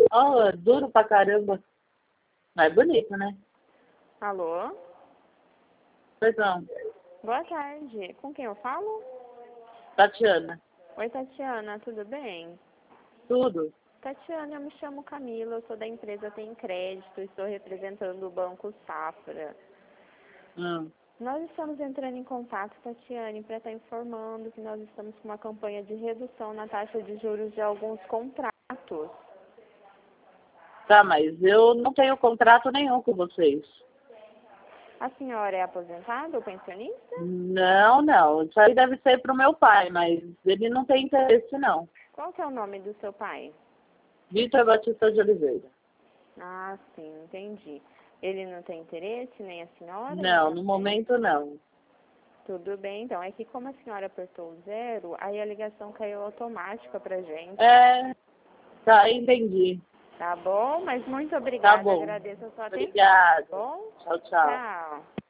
Ó, duro pra caramba. Mas é bonito, né? Alô? Pois não. Boa tarde. Com quem eu falo? Tatiana. Oi, Tatiana, tudo bem? Tudo. Tatiana, eu me chamo Camila, eu sou da empresa Tem Crédito, estou representando o Banco Safra. Hum. Nós estamos entrando em contato, Tatiane, para estar informando que nós estamos com uma campanha de redução na taxa de juros de alguns contratos. Tá, mas eu não tenho contrato nenhum com vocês. A senhora é aposentada ou pensionista? Não, não. Isso aí deve ser pro meu pai, mas ele não tem interesse, não. Qual que é o nome do seu pai? Vitor Batista de Oliveira. Ah, sim, entendi. Ele não tem interesse, nem a senhora? Nem Não, no você? momento não. Tudo bem, então. É que como a senhora apertou o 0, aí a ligação caiu automática pra gente. É, tá, entendi. Tá bom? Mas muito Tá obrigada. bom. Agradeço a sua atenção. Tá Obrigada. bom? Tchau, tchau. Tchau.